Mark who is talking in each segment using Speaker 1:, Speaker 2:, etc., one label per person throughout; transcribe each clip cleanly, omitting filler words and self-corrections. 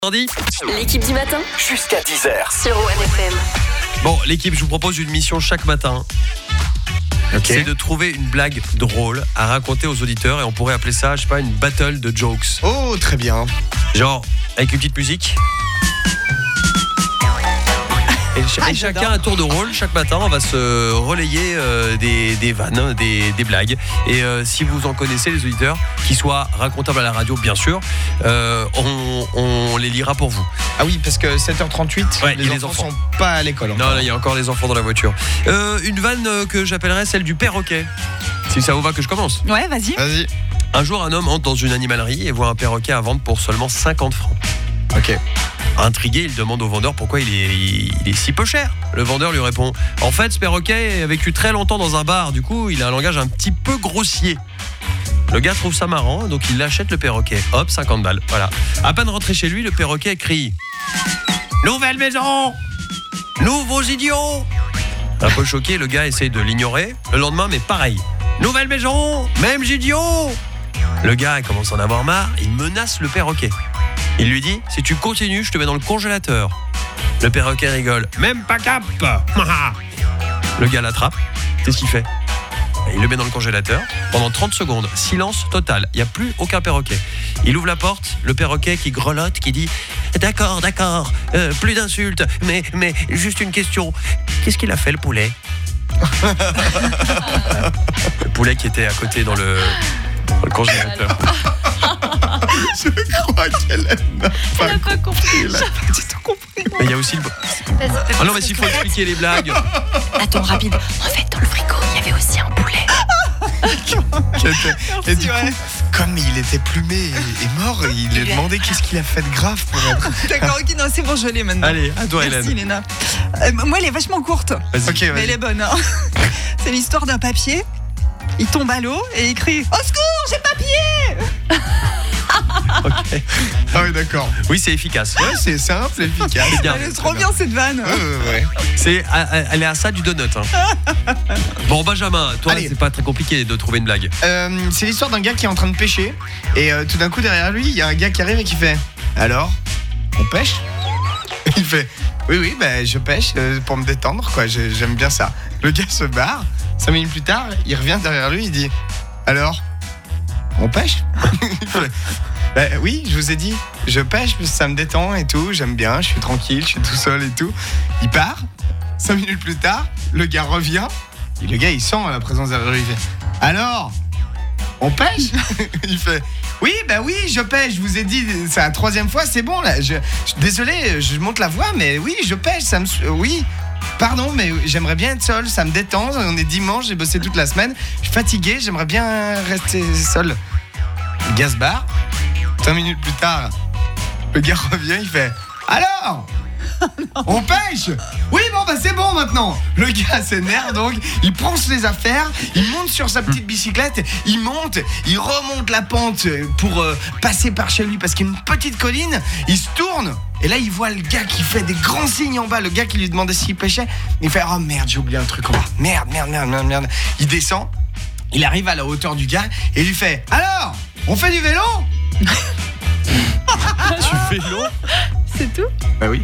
Speaker 1: L'équipe du matin
Speaker 2: Jusqu'à 10h.
Speaker 1: sur OneFM.
Speaker 3: Bon, l'équipe, je vous propose une mission chaque matin. C'est de trouver une blague drôle à raconter aux auditeurs et on pourrait appeler ça, je sais pas, une battle de jokes.
Speaker 4: Oh, très bien.
Speaker 3: Genre, avec une petite musique. Et chacun à tour de rôle, chaque matin, on va se relayer des vannes, des blagues. Et si vous en connaissez, les auditeurs, qui soient racontables à la radio, bien sûr, on les lira pour vous.
Speaker 4: Ah oui, parce que 7h38,
Speaker 3: Ouais, et
Speaker 4: les enfants sont pas à l'école encore.
Speaker 3: Non, là, il y a encore les enfants dans la voiture. Une vanne que j'appellerais celle du perroquet. Si ça vous va que je commence.
Speaker 5: Ouais, vas-y.
Speaker 4: Vas-y.
Speaker 3: Un jour, un homme entre dans une animalerie et voit un perroquet à vendre pour seulement 50 francs.
Speaker 4: Ok.
Speaker 3: Intrigué, il demande au vendeur pourquoi il est si peu cher. Le vendeur lui répond: en fait, ce perroquet a vécu très longtemps dans un bar, du coup, il a un langage un petit peu grossier. Le gars trouve ça marrant, donc il achète le perroquet. Hop, 50 balles, voilà. À peine rentré chez lui, le perroquet crie: nouvelle maison! Nouveaux idiots! Un peu choqué, le gars essaye de l'ignorer. Le lendemain, mais pareil. Nouvelle maison! Mêmes idiots! Le gars commence à en avoir marre, il menace le perroquet. Il lui dit: si tu continues, je te mets dans le congélateur. Le perroquet rigole: même pas cap. Le gars l'attrape. Qu'est-ce qu'il fait? Il le met dans le congélateur. Pendant 30 secondes, silence total. Il n'y a plus aucun perroquet. Il ouvre la porte. Le perroquet qui grelotte, qui dit: d'accord, plus d'insultes, mais juste une question. Qu'est-ce qu'il a fait, le poulet? Le poulet qui était à côté dans le congélateur.
Speaker 4: Je crois qu'elle n'a
Speaker 5: Elle a pas compris.
Speaker 4: Elle a pas du tout compris.
Speaker 3: Mais il y a aussi le... Ah non, mais s'il faut expliquer les blagues.
Speaker 5: Attends, rapide. En fait, dans le frigo, il y avait aussi un poulet.
Speaker 4: Et du coup, comme il était plumé et mort, il lui a demandé qu'est-ce qu'il a fait de grave pour être...
Speaker 5: D'accord, ok, non, c'est bon, je l'ai maintenant.
Speaker 3: Allez, à toi,
Speaker 5: Merci,
Speaker 3: Hélène.
Speaker 5: Léna. Moi, elle est vachement courte,
Speaker 3: Vas-y.
Speaker 4: Ok,
Speaker 5: mais
Speaker 4: vas-y.
Speaker 5: elle est bonne. Hein. C'est l'histoire d'un papier. Il tombe à l'eau et il crie: au secours, j'ai papier!
Speaker 3: Ok.
Speaker 4: Ah oui, d'accord.
Speaker 3: Oui, c'est efficace.
Speaker 4: Ouais, c'est simple, efficace.
Speaker 3: C'est bien.
Speaker 5: Elle est trop bien cette vanne.
Speaker 4: Ouais.
Speaker 3: Elle est à ça du donut. Hein. Bon, Benjamin, toi,
Speaker 4: Allez.
Speaker 3: c'est pas très compliqué de trouver une blague.
Speaker 4: C'est l'histoire d'un gars qui est en train de pêcher. Et tout d'un coup, derrière lui, il y a un gars qui arrive et qui fait: alors, on pêche? Il fait: oui, bah, je pêche pour me détendre, quoi. J'aime bien ça. Le gars se barre. 5 minutes plus tard, il revient derrière lui, il dit: alors, on pêche? Il fait: bah, oui, je vous ai dit, je pêche parce que ça me détend et tout, j'aime bien, je suis tranquille, je suis tout seul et tout. Il part. 5 minutes plus tard, le gars revient. Et le gars, il sent la présence derrière lui. Il fait: alors, on pêche? Il fait: oui, je pêche, je vous ai dit, c'est la 3e fois, c'est bon là. Désolé, je monte la voix, mais oui, je pêche, oui. Pardon, mais j'aimerais bien être seul, ça me détend. On est dimanche, j'ai bossé toute la semaine. Je suis fatigué, j'aimerais bien rester seul. Le gars se barre. 5 minutes plus tard, le gars revient, il fait: alors, on pêche? Oui, bon, bah c'est bon maintenant. Le gars s'énerve donc, il prend ses affaires, il monte sur sa petite bicyclette, il remonte la pente pour passer par chez lui parce qu'il y a une petite colline, il se tourne. Et là, il voit le gars qui fait des grands signes en bas, le gars qui lui demandait s'il pêchait. Il fait: oh merde, j'ai oublié un truc en bas. Merde. Il descend, il arrive à la hauteur du gars et il lui fait: alors, on fait du vélo?
Speaker 3: Tu fais l'eau?
Speaker 5: C'est tout?
Speaker 4: Bah oui.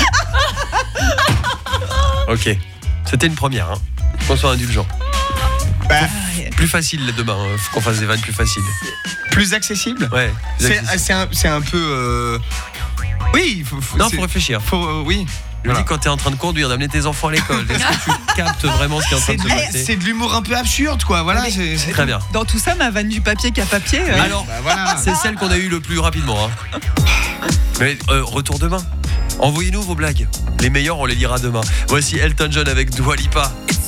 Speaker 3: Ok. C'était une première. Hein. Qu'on soit indulgent.
Speaker 4: Bah,
Speaker 3: Plus facile demain. Faut qu'on fasse des vannes plus faciles.
Speaker 4: plus accessible?
Speaker 3: Ouais. plus accessible.
Speaker 4: C'est un peu... Oui,
Speaker 3: Non, faut réfléchir.
Speaker 4: Oui.
Speaker 3: Je me dis, quand t'es en train de conduire, d'amener tes enfants à l'école, est-ce que tu captes vraiment ce qui est en train de se passer?
Speaker 4: C'est de l'humour un peu absurde, quoi. Voilà. C'est
Speaker 3: Très bien.
Speaker 5: Dans tout ça, ma vanne du papier qui a papier.
Speaker 3: Alors,
Speaker 4: Bah voilà.
Speaker 3: c'est celle qu'on a eue le plus rapidement. Hein. Mais retour demain. Envoyez-nous vos blagues. Les meilleures, on les lira demain. Voici Elton John avec Dua Lipa.
Speaker 1: It's